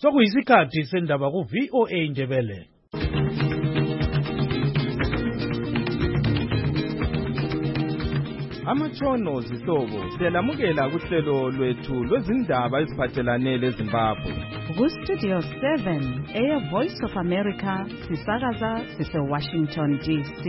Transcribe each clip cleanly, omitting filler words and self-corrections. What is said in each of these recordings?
Sokuyisikhathi sendaba ku VOA Indebele. Amatshono zihlobo siyalamukela kuhlelo lwethu lwezindaba eziphathelane leZimbabwe. Ku-Studio 7 Air Voice of America sisakaza sise-Washington DC.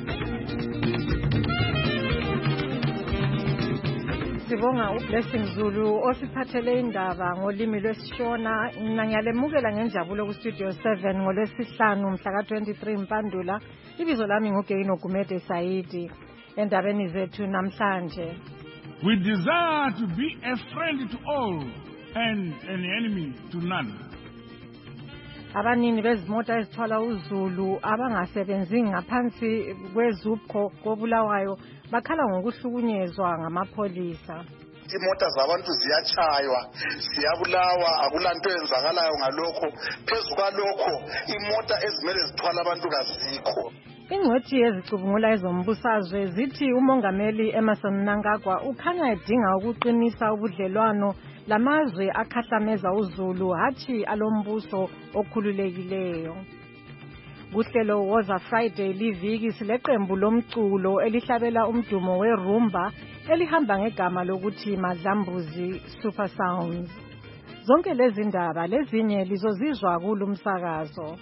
Sibonga uBlessing Zulu osiphathele indaba ngolimi lwesiShona. Ngiyalemukela ngenjabulo ku-Studio 7 ngolwesihlanu mhla ka-23 Mpandula. Ibizo lami nguGeino Gumede Saidi. Endabeni zethu namhlanje. We desire to be a friend to all and an enemy to none. Abanini bezimota ezithwala uZulu abangasebenzi ngaphansi kwezupho koBulawayo bakhala ngokuhlukunyezwa ngamapholisa. Imota zabantu ziyachaywa, siyabulawa, akulanto yenzakalayo ngalokho. Phezu kwalokho imota ezimele zithwala abantu kazikho. Ingcwethi yezicubungula ezombusazwe zithi umongameli Emmerson Mnangagwa ukhanya edinga ukuqinisa ubudlelwano lamazwe akhahlameza uZulu hathi alombuso okhululekileyo. Kuhlelo Woza Friday liviki sileqembu lomculo elihlabela umdumo weRumba elihamba ngegama lokuthi Madlambuzi Super Sounds. Zonke lezi ndaba lezinye lizozizwa kulumsakazo.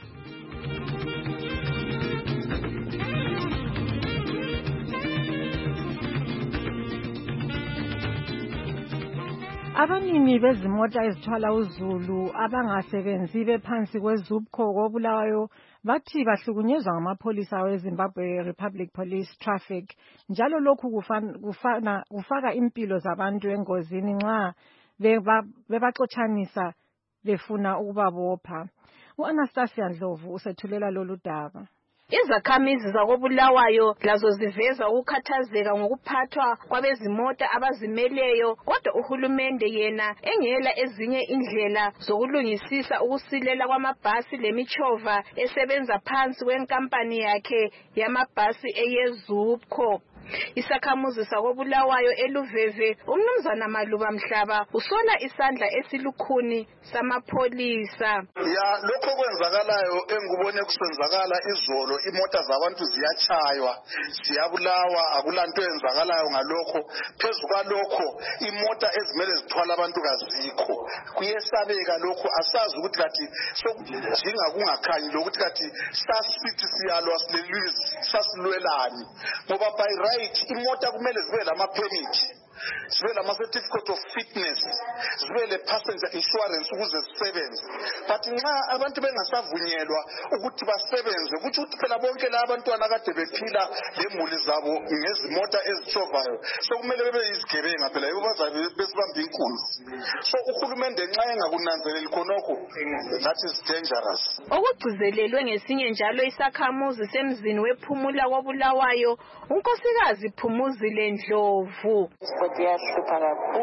Abanini bezimota ezithwala uZulu abangasebenzi bephansi kwezupho koBulawayo bathi bahlukunyezwa ngamapholisa weZimbabwe Republic Police Traffic njalo lokhu kufaka impilo zabantu engozini nxa bebaxotshanisa befuna ukubabopha. U-Anastasia Ndlovu usethulela lolu daba. Izakhamizi zakoBulawayo lazo ziveza ukukhathazeka ngokuphathwa kwabezimota abazimeleyo, kodwa uhulumende yena engela ezinye indlela zokulungisisa ukusilela kwamabhasi lemichova esebenza phansi kwenkampani yakhe yamabhasi eyeZupco. Isakhamuzi sakoBulawayo eLuveve umnumzana Maluba Mhlaba usola isandla esilukhuni samapholisa. Lokho kwenzakalayo engubone kusenzakala izolo, imota zabantu ziyachaywa, siyabulawa, akulanto yenzakalayo ngalokho. Phezu kwalokho imota ezimele zithwala abantu kazikho. Kuyesabeka lokho, asazi ukuthi kathi sokujinga kungakhanyi lokuthi kathi sasithi siyalwa sasilwelani ngoba by imota kumele zibe lama-permit, zibe lama-certificate of fitness, zibe le-passenger insurance ukuze zisebenze. But nxa abantu bengasavunyelwa ukuthi basebenze, kuthi ukuthi phela bonke la abantwana kade bephila lemuli zabo ngezimota ezitshovayo, so kumele bebe yizigebenga phela yibo bazabe besibamba inkunzi. So uhulumende nxa engakunanzeleli khonokho, that is dangerous. Okugcizelelwe ngesinye njalo isakhamuzi semzini wephumula koBulawayo unkosikazi Phumuzile Ndlovu. Kuyahlupha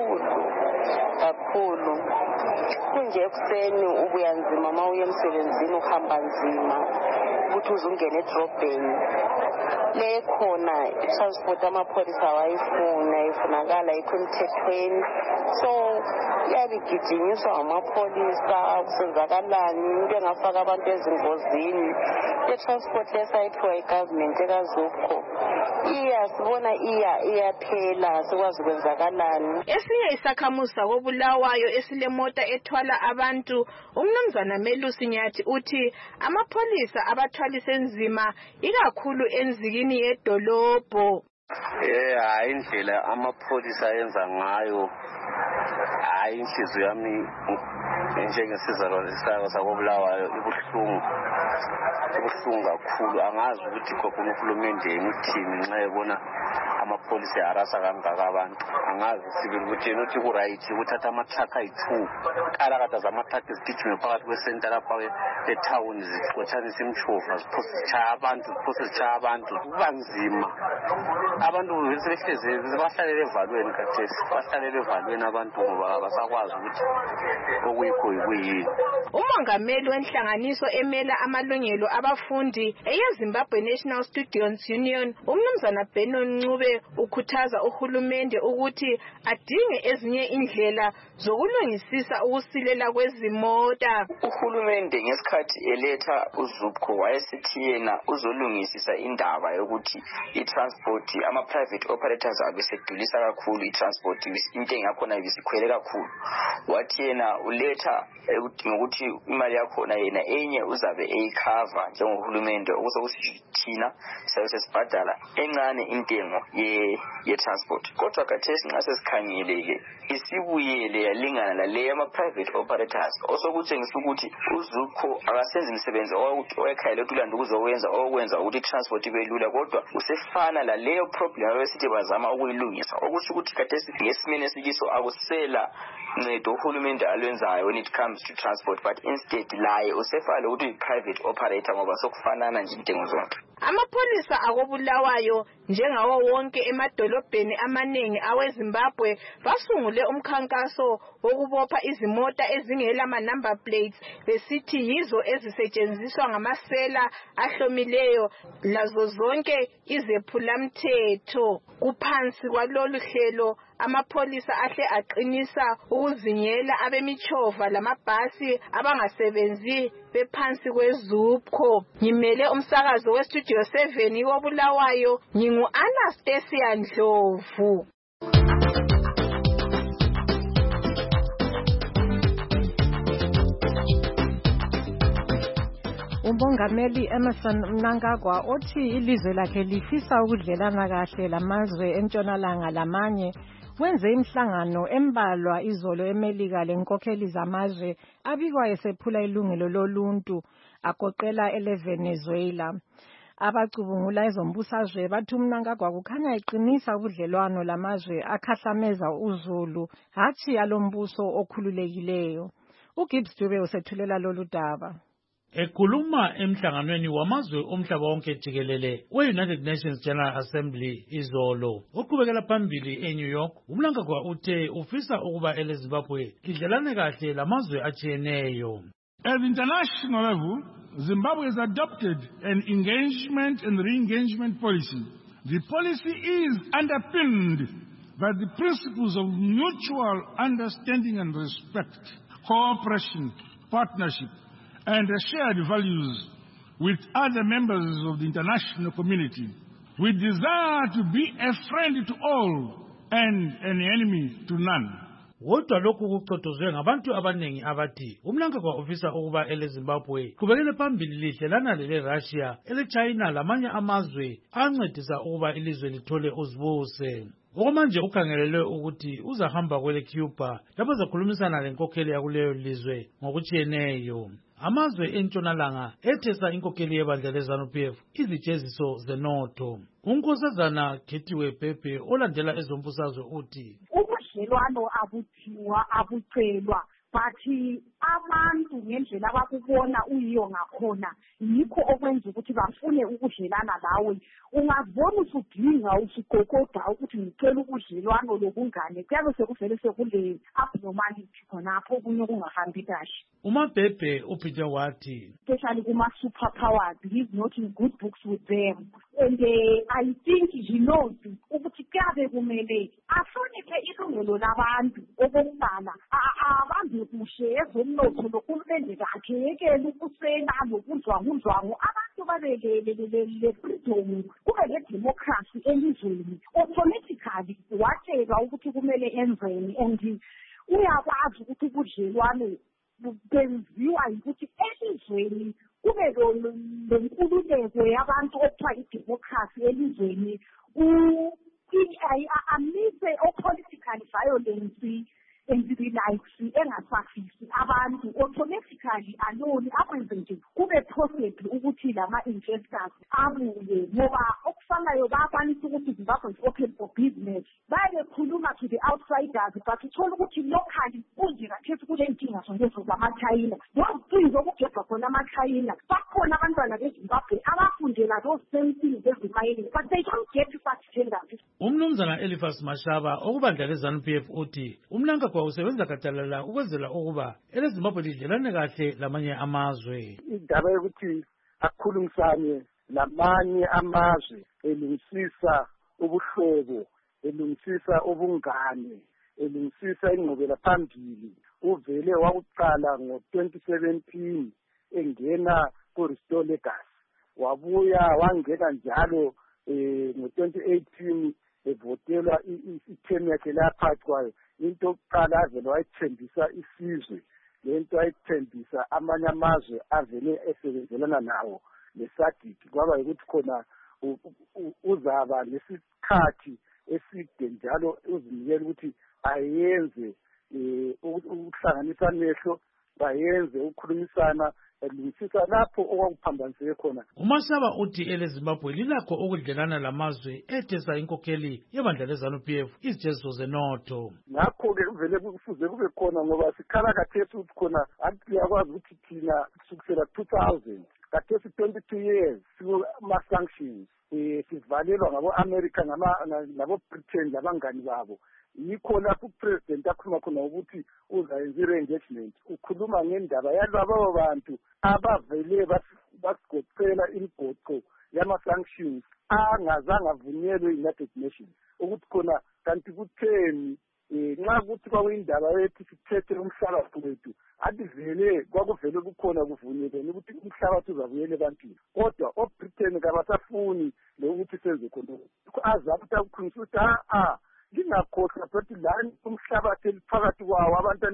kakhulu kunje ekuseni ubuya nzima uma uye emsebenzini uhamba nzima ukuthi uzungene edrobheni lekhona transport amapholisa wayifuna ifunakala ikhomthethweni, so yabigijinyiswa amapholisa kusenzakalani into engafaka abantu ezingozini. Le-transport lesayithiwa igovernment ekazupho sibona iyaphela, sikwazi kwenzakalani. Esinye isakhamuzi sakoBulawayo esilemota ethwala abantu umnumzana Melusi Nyathi uthi amapholisa abathwalise nzima ikakhulu enzikini yedolobho. Hayi indlela amapholisa yenza ngayo, hayi inhliziyo yami njengesizalwane sakoBulawayo ibuhlungu kakhulu. Angazi ukuthi khona uhulumende uthini nxa ebona amapholisa arasa kangaka abantu. Angazi sibili ukuthi yena uthi ku-right ukuthatha amathrakha ayi-2 kalakada zamathrakha zigijime phakathi kwesenta lapha ethawuni zixotshanisa imchova ziphose zitshaya abantu kuba nzima. Abantu sebehlezi bahlalele evalweni kathesi, bahlalele evalweni abantu ngoba abasakwazi ukuthi okuyikho yikuyini. Umongameli wenhlanganiso emela amalungelo abafundi eyeZimbabwe National Students Union umnumzana Benon Ncube uZipho ukhuthaza uhulumende ukuthi adinge ezinye indlela zokulungisisa ukusilela kwezimota. Uhulumende ngesikhathi eletha uZipho wayesithi yena uzolungisisa indaba yokuthi i-transport ama-private operators abesedulisa kakhulu i-transport intengo yakhona ibisikhwele kakhulu. Wathi yena uletha ngokuthi imali yakhona yena enye uzabe eyikhava njengohulumende okusokuthi thina sabe sesibhadala encane intengo ye-transport. Kodwa khathesi nxa sesikhangele-ke isibuyele yalingana laleyo ama-private operators osokutshengisa ukuthi uZipho akasenzi imisebenzi owekhayela utulanda ukuzowenza okwenza ukuthi i-transport ibe lula, kodwa usefana laleyo problem abesithi bazama ukuyilungisa, okusho ukuthi khathesi ngesimeni esikiso akusela ncedo uhulumende alwenzayo when it comes to transport, but instead laye usefale ukuthi i-private operator ngoba sokufanana nje intengo zonke. Amapholisa akobulawayo njengawo wonke emadolobheni amaningi aweZimbabwe basungule umkhankaso wokubopha izimota ezingela ma-number plates besithi yizo ezisetshenziswa ngamasela ahlomileyo lazo zonke izephulamthetho. Kuphansi kwalolu hlelo amapholisa ahle aqinisa ukuzingela abemichova lamabhasi abangasebenzi bephansi kweZipho. Ngimele umsakazo weStudio 7 wobulawayo, ngingu-Anastasia Ndlovu. Umongameli Emmerson Mnangagwa othi ilizwe lakhe lifisa ukudlelana kahle lamazwe entshonalanga lamanye wenze imhlangano embalwa izolo eMelika lenkokheli zamazwe abikwa esephula ilungelo loluntu agoqela eleVenezuela. Abacubungula ezombusazwe bathi uMnangagwa kukhanya eqinisa ubudlelwano lamazwe akhahlameza uzulu hatshi alombuso okhululekileyo. uGibbs Dube usethulela lolu daba. Ekhuluma emhlanganweni wamazwe omhlaba wonke jikelele we-United Nations General Assembly izolo oqhubekela phambili eNew York, uMnangagwa uthe ufisa ukuba eleZimbabwe lidlelane kahle lamazwe atshiyeneyo. At the international level, Zimbabwe has adopted an engagement and re-engagement policy. The policy is underpinned by the principles of mutual understanding and respect, cooperation, partnership, and shared values with other members of the international community. We desire to be a friend to all and an enemy to none. Kodwa lokhu kucotshozwe ngabantu abanengi abathi uMnangagwa ufisa ukuba eleZimbabwe qhubekele phambili lidlelana lele-Russia, ele-China lamanye amazwe ancedisa ukuba ilizwe lithole uzibuse. Okwamanje ukhangelelwe ukuthi uzahamba kwele-Cuba lapho zakhulumisana lenkokheli yakuleyo lizwe ngokutshiyeneyo. Amazwe entshonalanga ethesa inkokheli yebandla leZANU-PF izijeziso zenotho. uNkosazana Khethiwe Pepe olandela ezombusazwe uthi ubudlelwano abuthiwa abucelwa bathi abantu ngendlela abakubona uyiyo ngakhona yikho okwenza ukuthi bafune ukudlelana lawe. Ungazibona usudinga usugogoda ukuthi ngicela ubudlelwano lobungane kuyabe sekuvele sekule abnormality khonapho okunye okungahambi kahle. uMabhebhe uphinde wathi especially kuma-super powers, he's not in good books with them, and I think he knows ukuthi kuyabe kumele ahloniphe ilungelo labantu okokuqala abambe kuhle ezomnotho nokululende kakhe yekele ukusela nokuzwanguzwangu abantu babelele freedom kube le-democracy elizweni. Automatically watshelwa ukuthi kumele enzeni, and uyakwazi ukuthi ubudlelwane benziwa yikuthi elizweni kube lenkululeko yabantu okuthiwa i-democracy elizweni, amise o-political violence and the likes engasafisi abantu automatically alone akwenze nje kube possible ukuthi lama-investors abuye, ngoba okufanayo bayakwanisa ukuthi Zimbabwe is open for business, bayekhuluma to the outsiders, but uthola ukuthi locally kunje kakhesi kule nkinga zonkezo zama-China, those things okugebha khona ama-China. Bakhona abantwana beZimbabwe abafundela those same things ezimayelini, but they don't get such tenders. uMnumzana Eliphas Mashaba okubandla leZANU-PF uthi uMnangagwa usebenza gadalala ukwenzela ukuba eleZimbabwe lidlelane kahle lamanye amazwe. Indaba yokuthi akhulumisane lamanye amazwe elungisisa ubuhlobo, elungisisa ubungane, elungisisa ingqubela phambili. Uvele wakuqala ngo-2017 engena ku-Restore Legacy. Wabuya wangena njalo ngo-2018 evotelwa i-term yakhe lapha kwayo. Into yokuqala avele wayithembisa isizwe, lento ayithembisa amanye amazwe avele esebenzelana nawo leSADC. Kwaba ukuthi khona uzaba lesikhathi eside njalo uzinikela ukuthi ayenze ukuhlanganisa amehlo, bayenze ukukhulumisana, elungisisa lapho okwakuphambaniseke khona. uMashaba uthi eleZimbabwe lilakho ukudlelana lamazwe ethesa inkokheli yebandla leZANU-PF izijeziso zenotho. Ngakho-ke kuvele kufuze kube khona ngoba sikhala kathesi ukuthi khona akuyakwazi ukuthi thina kusukela 2000 kathesi 22 years sikuma-sanctions, sivalelwa ngabo-America nabo-Britain labangani babo. Yikho lapho upresident akhuluma khona ukuthi uzayenza i-re-engagement, ukhuluma ngendaba yalabo bantu abavele basigoqela imigoqo yama-sanctions angazange avunyelwe i-United Nations, ukuthi khona kanti kutheni nxa kuthi kwakuyindaba yethi sithethe umhlabathi wethu athi vele kwakuvele kukhona kuvunyelweni ukuthi umhlabathi uzabuyela ebantwini, kodwa oBritain kabasafuni lokuthi senze khona azama ukuthi akukhulumise ukuthi ngingakhohlwa futhi lani umhlabathi eliphakathi kwawo abantu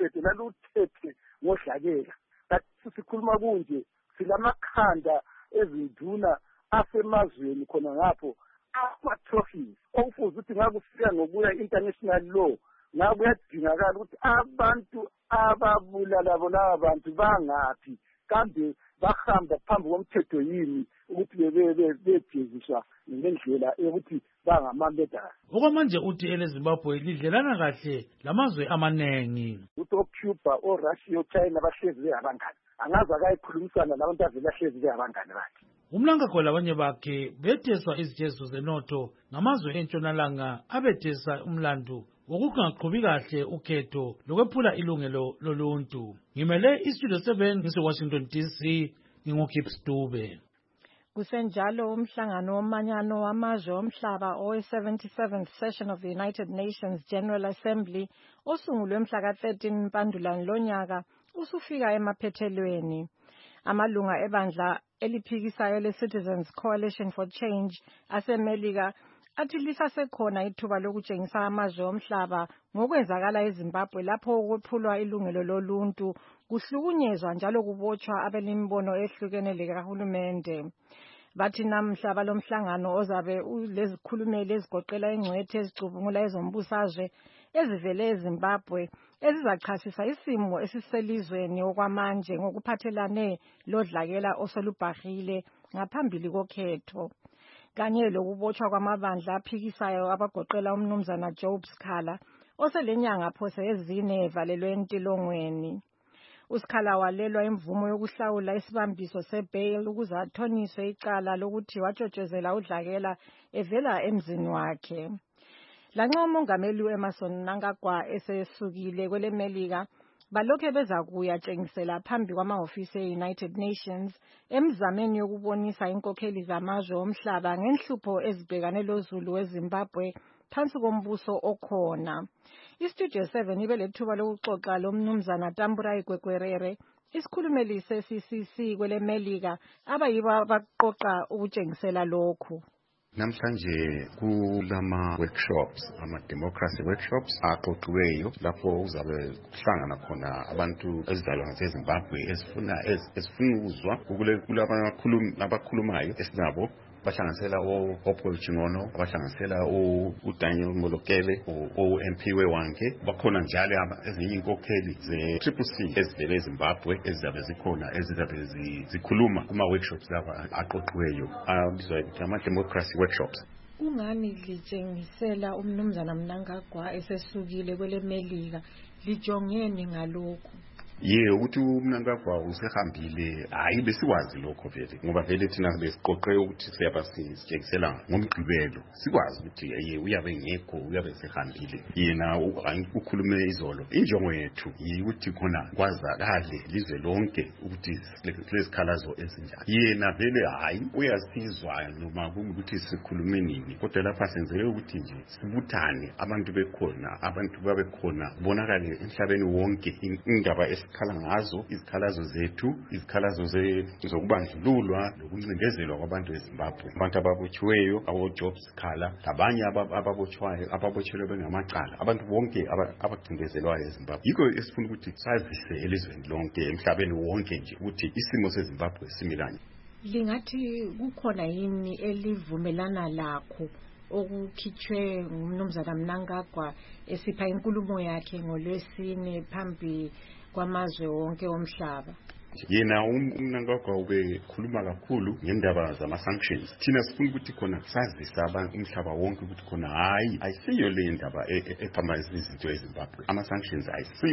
laluthethe ngodlakela. Kanti sikhuluma kunje silamakhanda ezinduna asemazweni khona ngapho ama-trophies okufuze ukuthi ngakufika ngokuya international law, ngakuyadingakala ukuthi abantu ababulala bona abantu bangaphi kambe bahamba phambi komthetho yini ukuthi bejeziswa ngendlela yokuthi bangamamedala. Okwamanje uthi eleZimbabwe lidlelana kahle lamazwe amanengi. Ukuthi oCuba, oRussia, oChina bahlezi bengabangani, angaze akayikhulumisana labantu avele ahlezi bengabangani bakhe. Umlangakhona labanye bakhe betheswa izijeziso zenotho ngamazwe entshonalanga abethesa umlandu wokungaqhubi kahle ukhetho lokwephula ilungelo loluntu. Ngimele iStudio 7 ngise-Washington DC, nginguKips Dube. Kusenjalo umhlangano womanyano wamazwe omhlaba owe-77th session of the United Nations General Assembly osungulwe mhla ka-13 Mpandulane lonyaka usufika emaphethelweni. Amalunga ebandla eliphikisayo le-Citizens Coalition for Change aseMelika athi lisasekhona ithuba lokutshengisa amazwe omhlaba ngokwenzakala eZimbabwe lapho ukwephulwa ilungelo loluntu kuhlukunyezwa njalo kubotshwa abelimbono ehlukene likahulumende. Bathi namhla balomhlangano ozabe ulezikhulumeli ezigoqela ingcwethe ezicubungula ezombusazwe ezivele eZimbabwe ezizachasisa isimo esiselizweni okwamanje ngokuphathelane lodlakela osolubhahile ngaphambili kokhetho, kanye lokubotshwa kwamabandla aphikisayo abagoqela umnumzana Job Sikhala oselenyanga phose ezine evalelwe entilongweni. uSikhala walelwa imvumo yokuhlawula isibambiso sebail ukuze athoniswe icala lokuthi watshotshozela udlakela evela emzini wakhe. Lanxa umongameli u-Emmerson Mnangagwa esesukile kweleMelika balokhe bezakuya tshengisela phambi kwamahhovisi e-United Nations emzameni yokubonisa inkokheli zamazwe omhlaba ngenhlupho ezibhekane lozulu weZimbabwe phansi kombuso okhona. iStudio 7 ibe lethuba lokuxoxa lomnumzana Tamburai Gwegwerere, isikhulumeli se-CCC kweleMelika abayibo abaqoqa ukutshengisela lokhu. Namhlanje kulama workshops, ama-democracy workshops aqoqiweyo lapho uzabe kuhlangana khona abantu ezidalwa zaseZimbabwe ezifuna ukuzwa abakhulumayo esinabo. Bahlanganisela uHopewell Chingono, bahlanganisela uDaniel Molokele, MP weWanke. Bakhona njalo ezinye inkokheli ze-CCC ezivele eZimbabwe ezizabe zikhona ezizabe zikhuluma kuma-workshops laba aqoqiweyo abizwa ukuthi ama-democracy workshops. Kungani litshengisela umnumzana Mnangagwa esesukile kweleMelika, lijongeni ngalokhu? ukuthi uMnangagwa usehambile hayi besikwazi lokho vele ngoba vele thina besiqoqe ukuthi siyaba sitshekisela ngomgqibelo sikwazi ukuthi uyabe ngekho uyabe sehambile yena ukhulume izolo injongo yethu ukuthi khona kwazakale lizwe lonke ukuthi lezikhalazo ezinjani yena vele hayi uyasizwa noma ukuthi sikhulume nini kodwa lapha senzele ukuthi nje sibuthane abantu bekhona abantu babekhona bonakale emhlabeni wonke indaba esikhala ngazo izikhalazo zethu izikhalazo zokubandlululwa lokuncindezelwa kwabantu eZimbabwe abantu ababotshiweyo abo-Jobs Khala labanye ababotshelwe bengamacala abantu bonke abacindezelwayo eZimbabwe yikho esifuna ukuthi sazise elizweni lonke emhlabeni wonke nje ukuthi isimo seZimbabwe simi kanje. Lingathi kukhona yini elivumelana lakho okukhitshwe ngumnumzana Mnangagwa esipha inkulumo yakhe ngoLwesine phambi kwamazwe wonke omhlaba? Yena uMnangagwa ubekhuluma kakhulu ngendaba zama-sanctions thina sifuna ukuthi khona sazisa umhlaba wonke ukuthi khona hayi ayisiyo le ndaba ephambanisa izinto eZimbabwe ama-sanctions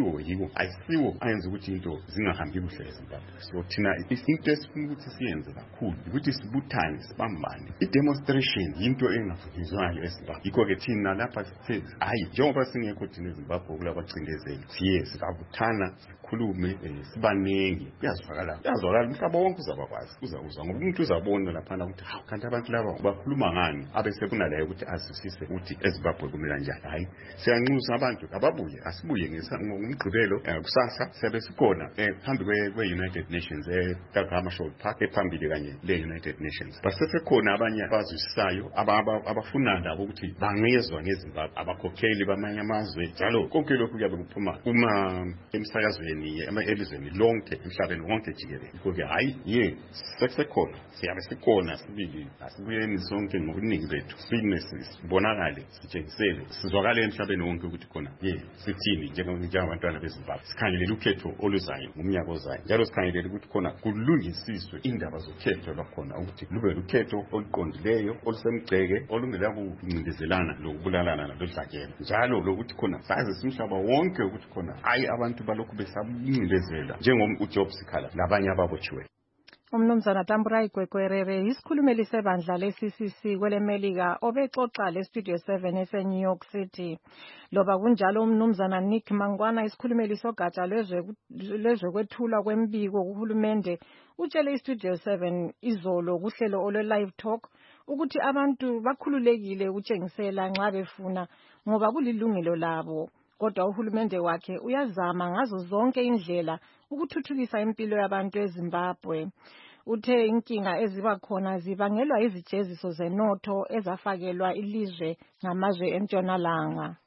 ayisiwo ayenza ukuthi into zingahambi kuhle eZimbabwe so thina into esifuna ukuthi siyenze kakhulu ukuthi sibuthane sibambane i-demonstration yinto engavunyezwayo eZimbabwe yikho-ke thina lapha sithe hayi njengoba singekho thina eZimbabwe kulabacindezeli siye sikabuthana sikhulume sibanengi yazwakala umhlaba wonke uzabakwazi uzawuzwa ngoba umuntu uzabona laphana ukuthi kanti abantu laba bakhuluma ngani abesefuna la ukuthi azwisise ukuthi eZimbabwe kumele kanjani hayi siyanxusa abantu ababuye asibuye ngomgqibelo kusasa siyabe sikhona phambi kwe-United Nations eTagama Park ephambili kanye le-United Nations basesekhona abanye abazwisisayo abafuna nabo ukuthi bangezwa ngeZimbabwe abakhokheli bamanye amazwe njalo konke lokhu kuyabe kuphuma emsakazweni elizweni lonke emhlabeni wonke jikelele yikho-ke hayi sekusekhona siyabe sikhona sibili asibuyeni sonke ngobuningi bethu sibonakale sitshengisele sizwakale emhlabeni wonke ukuthi khona sithini njengabantwana beZimbabwe sikhangelele ukhetho oluzayo ngomnyaka ozayo njalo sikhangelele ukuthi khona kulungisiswe indaba zokhetho lwakhona ukuthi lube lukhetho oluqondileyo olusemgceke olungela kuncindezelana lokubulalana nalodlakela njalo lokuthi khona sazi umhlaba wonke ukuthi khona hayi abantu balokhu besabuncindezela njengoJobs Khala labanye ababotshiweyo. Umnumzana Tamburai Gwekwerere isikhulumeli sebandla le-CCC kwelemelika obexoxa le-Studio 7 ese-New York City. Loba kunjalo umnumzana Nick Mangwana isikhulumeli sogatsha lwezokwethulwa kwembiko kuhulumende utshele iStudio 7 izolo kuhlelo olwe-Live Talk ukuthi abantu bakhululekile ukutshengisela nxa befuna ngoba kulilungelo labo. Kodwa uhulumende wakhe uyazama ngazo zonke indlela ukuthuthukisa impilo yabantu eZimbabwe. Uthe inkinga eziba khona zibangelwa izijeziso zenotho ezafakelwa ilizwe ngamazwe entshonalanga.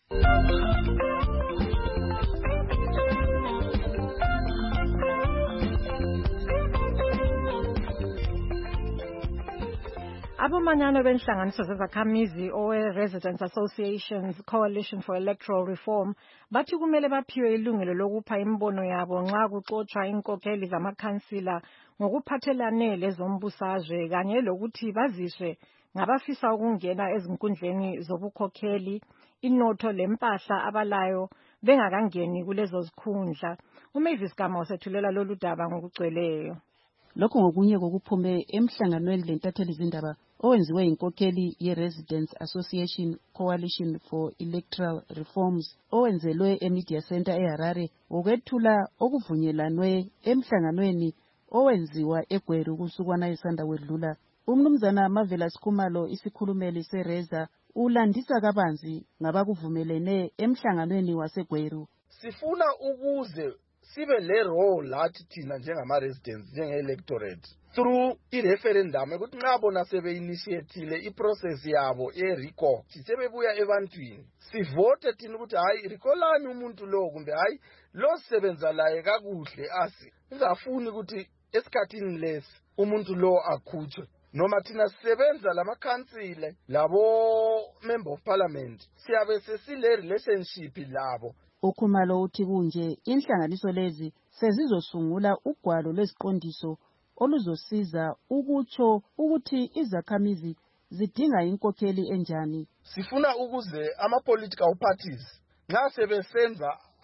Abomanyano benhlanganiso zezakhamizi owe-Residents Associations Coalition for Electoral Reform bathi kumele baphiwe ilungelo lokupha imbono yabo nxa kuxotshwa inkokheli zamakhansila ngokuphathelane lezombusazwe kanye lokuthi baziswe ngabafisa ukungena ezinkundleni zobukhokheli inotho lempahla abalayo bengakangeni kulezo zikhundla. uMavis Gama usethulela lolu daba ngokugcweleyo. Lokho ngokunye kokuphume emhlanganweni lentatheli zindaba owenziwe inkokheli ye-Residents Association Coalition for Electoral Reforms owenzelwe eMedia Center eHarare wokwethula okuvunyelwanwe emhlanganweni owenziwa eGweru kusukwana isanda wedlula. Umnumzana Mavela Sikhumalo isikhulumeli seReza ulandisa kabanzi ngabakuvumelene emhlanganweni waseGweru. Sifuna ukuze sibe le role lathi thina njengama-residents njenge-electorate through i-referendum ukuthi nxa bona sebe-initiatile i-process yabo ye-recall sebebuya ebantwini sivote thina ukuthi hayi recallani umuntu lo kumbe hayi lo sisebenza laye kakuhle singafuni ukuthi esikhathini lesi umuntu lo akhutshwe noma thina sisebenza lamakhansile labo-member of parliament siyabe sesile-relationship labo. Ukhumalo uthi kunje inhlanganiso lezi sezizosungula ugwalo lweziqondiso oluzosiza ukutsho ukuthi izakhamizi zidinga inkokheli enjani. Sifuna ukuze ama-political parties nxa sebesenza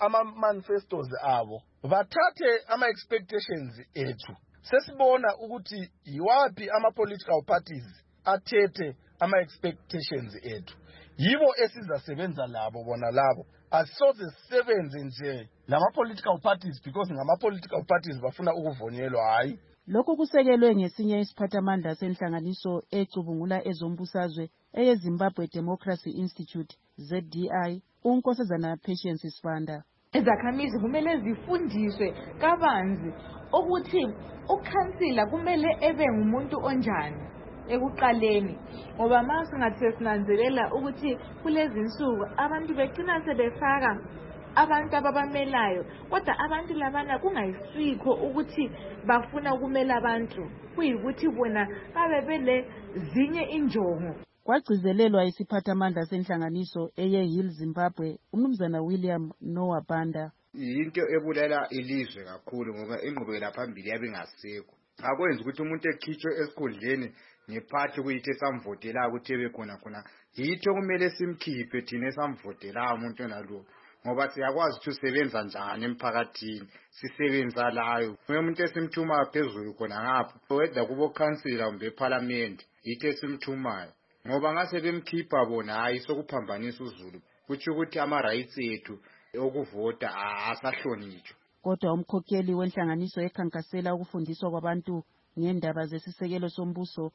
ama-manifestos abo bathathe ama-expectations ethu. Sesibona ukuthi yiwaphi ama-political parties athethe ama-expectations ethu. Yibo esizasebenza labo bona labo. Asisoze sisebenze nje lama-political parties because ngama-political parties bafuna ukuvonyelwa hayi. Lokhu kusekelwe ngesinye isiphathamandla senhlanganiso ecubungula ezombusazwe eyeZimbabwe Democracy Institute ZDI, uNkosazana Patience Sibanda. Izakhamizi kumele zifundiswe kabanzi ukuthi ukhansila kumele ebe ngumuntu onjani ekuqaleni, ngoba mase singathi sinanzelela ukuthi kulezi insuku abantu begcina sebefaka abantu ababamelayo, kodwa abantu labana kungayisikho ukuthi bafuna ukumela abantu, kuyikuthi bona babe bele zinye injongo. Kwagcizelelwa isiphathamandla senhlanganiso eye-Hill Zimbabwe, umnumzana William Noah Banda. Into ebulala ilizwe kakhulu ngoba ingqubekela phambili yabe ngasekho. Akwenza ukuthi umuntu ekhitshwe esikhundleni ngephathi kuyithi esamvotela ukuthi ebe khona yitho kumele simkhiphe thina esamvotela umuntu nalo, ngoba siyakwazi ukuthi usebenza njani emphakathini, sisebenza layo. Umuntu esimthuma phezulu khona ngapha weda kubo councilor kumbe eparliament yitho esimthumayo, ngoba ngase bemkhipha bona hayi sokuphambanisa uZulu, kutsho ukuthi ama-rights ethu okuvota asahlonitshwa. Kodwa umkhokheli wenhlanganiso ekhankasela ukufundiswa kwabantu ngendaba zesisekelo sombuso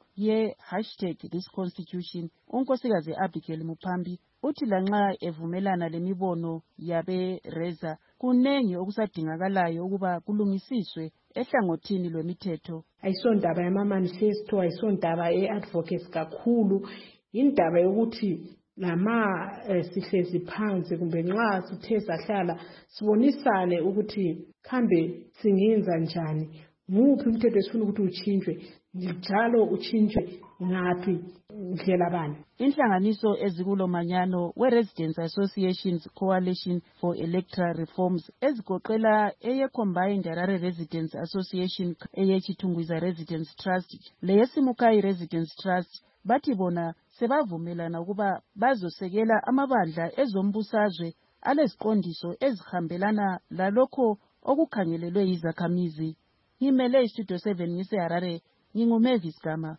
ye#ThisConstitution, unkosikazi Abigail Mupambi uthi lanxa evumelana lemibono yabe Reza, kunengi okusadingakalayo ukuba kulungisiswe ehlangothini lwemithetho. Ayisondaba yama-manifesto, ayisondaba ye-advocates kakhulu, indaba yokuthi lama sihlezi phansi kumbe nxa sithe sahlala sibonisane ukuthi kambe singenza njani, muphi umthetho esifuna ukuthi utshintshwe, njalo utshintshwe ngaphi ndlela bani. Inhlanganiso ezikulo manyano we-Residents Associations Coalition for Electoral Reforms ezigoqela eye-Combined Harare Residents Association, eye-Chitungwiza Residents Trust leye-Simukai Residents Trust bathi bona sebavumelana ukuba bazosekela amabandla ezombusazwe aleziqondiso ezihambelana lalokho okukhangelelwe izakhamizi. Ngimele iStudio 7 ngiseHarare, nginguMavis Gama.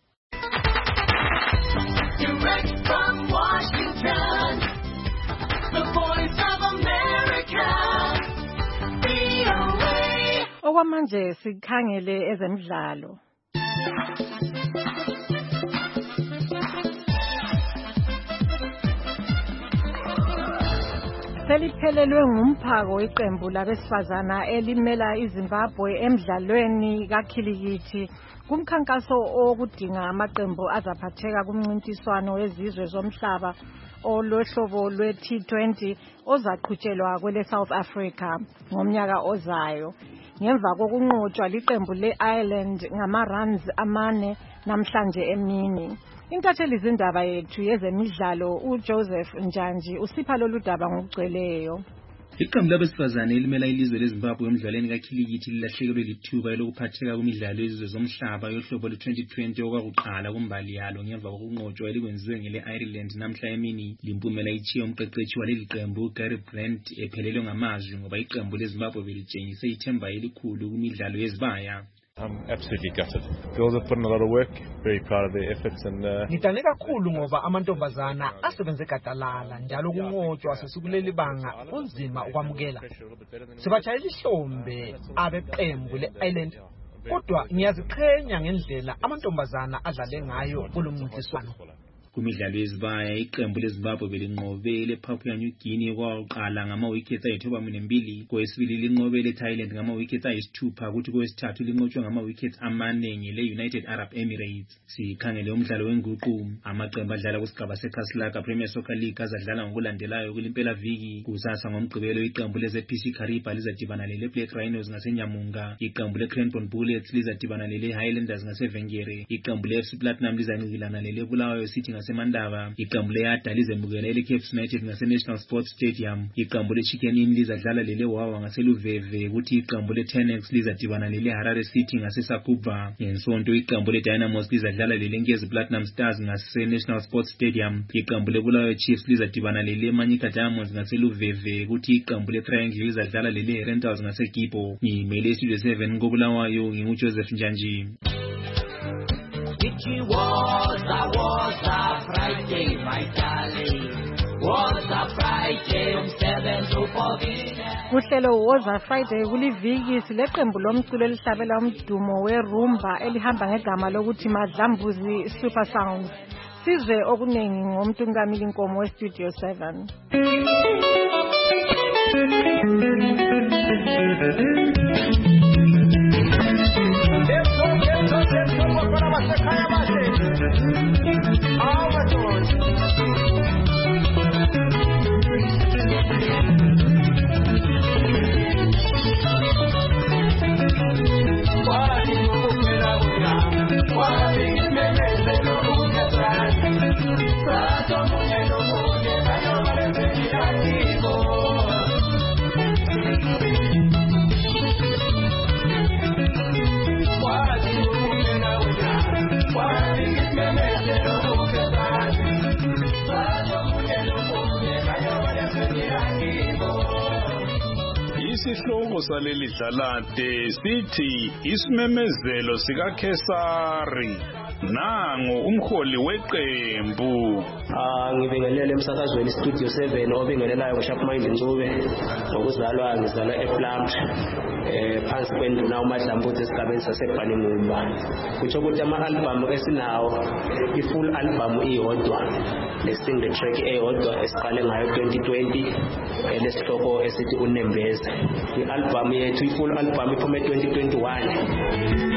Direct from Washington, the Voice of America, VOA. Okwamanje sikhangele ezemidlalo. Seliphelelwe ngumphako iqembu labesifazana elimela iZimbabwe emidlalweni kakhilikithi kumkhankaso okudinga amaqembu azaphatheka kumncintiswano wezizwe zomhlaba olohlobo lwe-T20 ozaqhutshelwa kwele South Africa ngomnyaka ozayo. Ngemva kokunqotshwa liqembu le-Ireland ngama-runs 4 namhlanje emini. Intatheli zindaba yethu yezemidlalo uJoseph Njanji usipha lolu daba ngokugcweleyo. Iqembu labesifazane elimela ilizwe leZimbabwe emidlalweni kakhilikithi lilahlekelwe lithuba lokuphatheka kumidlalo yezizwe zomhlaba yohlobo lwe-2020 okwakuqala kumbali yalo ngemva kokunqotshwa elikwenziwe ngele-Ireland namhla emini. Limpumela itshiye umqeqeshi waleli qembu Gary Brent ephelelwe ngamazwi ngoba iqembu leZimbabwe belitshengise ithemba elikhulu kumidlalo yezibaya. I'm absolutely gutted. Girls have put in a lot of work. Very proud of their efforts and ngidane kakhulu ngoba amantombazana asebenze gadalala njalo kunqotshwa sesikuleli banga kunzima ukwamukela. Sibatshayela ihlombe abeqembu le-Ireland, kodwa ngiyaziqhenya ngendlela amantombazana adlale ngayo kulomncintiswano. Kumidlalo yezibaya iqembu leZimbabwe belinqobele Papua New Guinea kwakuqala ngama-wickets ayi-2, kwesibili linqobele Thailand ngama-wickets ayi-6, kuthi kwesithathu linqotshwe ngama-wickets 4 ngele-United Arab Emirates. Sikhangele umdlalo wenguqu, amaqembu adlala kusigaba seKaslaka Premier Soccer League azadlala ngokulandelayo kulimpelaviki. Kusasa ngomgqibelo iqembu leZPC Kariba lizadibana lele-Black Rhinos ngaseNyamunga, iqembu le-Cranbourne Bullets lizadibana lele-Highlanders ngaseVengere, iqembu le-FC Platinum lizancikilana lele-Bulawayo City ngasemandaba. Iqembu leYada lizemukela eleCape United ngaseNational Sports Stadium. Iqembu leChicken Inn lizadlala leleWawa ngaseLuveve kuthi iqembu leTenex lizadibana leleHarare City ngaseSakuba. Ngensonto iqembu leDynamos lizadlala leleNkezi Platinum Stars ngaseNational Sports Stadium. Iqembu leBulawayo Chiefs lizadibana leleManyika Diamonds ngaseLuveve kuthi iqembu leTriangle lizadlala leleRentals ngaseGibo. Ngimele Studio 7 koBulawayo nginguJoseph Njanji. It was a Friday, my darling. Was a Friday, 7 to 14. Uhlelo woza Friday kuliviki sileqembu lomculo elihlabela umdumo werumba elihamba ngegama lokuthi Madlambuzi Super Sounds. Sizwe okuningi ngomtungameli inkomo weStudio 7. Isihloko saleli dlalade sithi isimemezelo sikaKesari. Nangu umholi weqembu. Ngibingelele emsakazweni Studio 7 obingelelayo ngoSharpmind Ncube ngokuzalwa ngizalwa ePlumtree phansi kwenduna uMadlambuzi esigabeni saseBhaningumba. Kutsho ukuthi ama-album esinawo i-full album iyodwa le-single track eyodwa esiqale ngayo 2020 elesihloko esithi uNembeza. I-album yethu i-full album iphume 2021.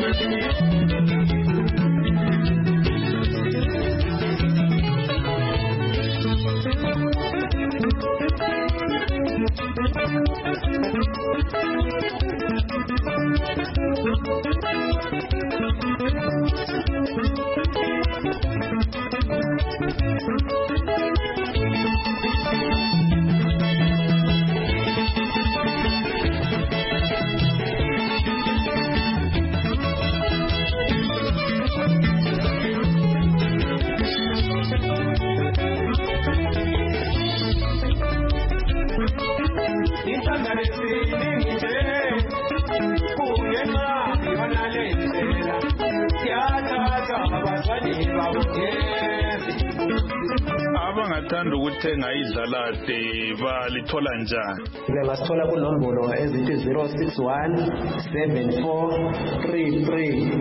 Abangathanda ukuthenga idlalade balithola njani? Bengasithola kunombolo ezithi 061 74 33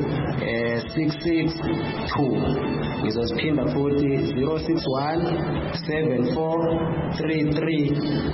662. Ngizosiphinda futhi 061 74 33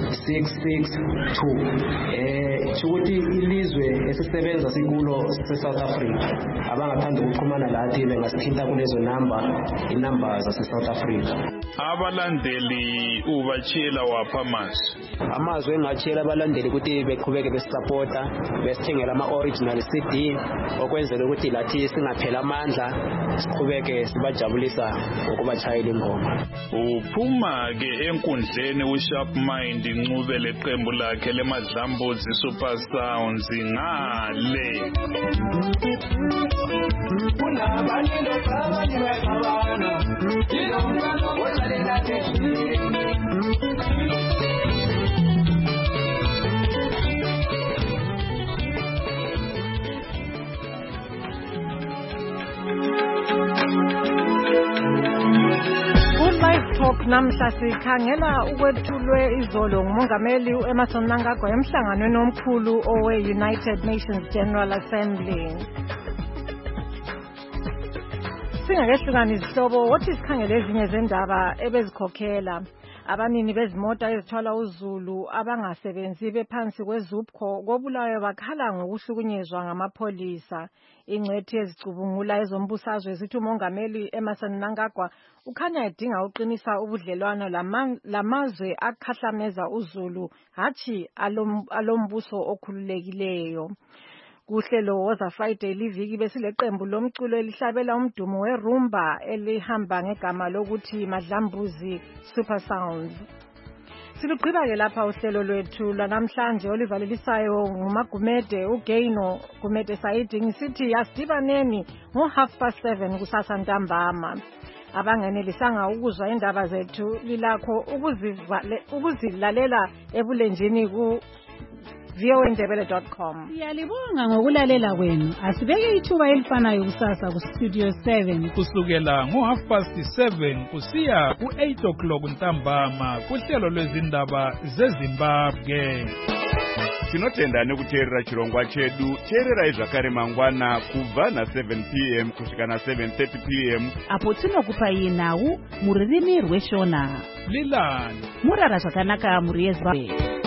662. Ukuthi ilizwe esisebenza sikulo seSouth Africa abangathanda ukuxhumana lathi bengasithinta kulezo inamba zase-South Africa. Abalandeli ubachiyela wapha amazwi engachiyela abalandeli ukuthi beqhubeke besupporta besithengela ama-original CD okwenzela ukuthi lathi singaphela amandla siqhubeke sibajabulisa ngokubachayela ingoma. Uphuma ke enkundleni uSharpmind Ncube leqembu lakhe leMadlambuzi Super Sounds ngale. Talk namhla sikhangela ukwethulwe izolo ngumongameli uEmmerson Mnangagwa emhlanganweni omkhulu owe-United Nations General Assembly. Singakehlukani izihlobo wothi sikhangele ezinye zendaba ebezikhokhela abanini bezimota ezithwala uzulu abangasebenzi bephansi kweZUPCO koBulawayo bakhala ngokuhlukunyezwa ngamapholisa. Ingcwethi ezicubungula ezombusazwe zithi umongameli Emmerson Mnangagwa ukhanya edinga uqinisa ubudlelwano lamazwe akhahlameza uzulu hathi alombuso okhululekileyo. kuhlelo Woza Friday liviki besileqembu lomculo elihlabela umdumo weRumba elihamba ngegama lokuthi Madlambuzi Super Sounds. Silugqiba-ke lapha uhlelo lwethu lwanamhlanje olivalelisayo nguMagumede uGaino Gumede Saidi ngisithi asidibaneni ngo7:30 kusasa ntambama. Abangenelisanga ukuzwa indaba zethu lilakho ukuzilalela ebulenjini ku voandebele.com. Siyalibonga ngokulalela kwenu. Asibeke ithuba elifanayo kusasa ku Studio 7 kusukela ngo7:30 kusiya ku8 ntambama kuhlelo lwezindaba zeZimbabwe. Tinotenda nekuteerera chirongwa chedu. Teerera zvakare mangwana kubva na7 p.m. kusvika na7:30 p.m. apo tinokupai nhau muririmi rweshona. Lilani murara zvakanaka muri yeZimbabwe.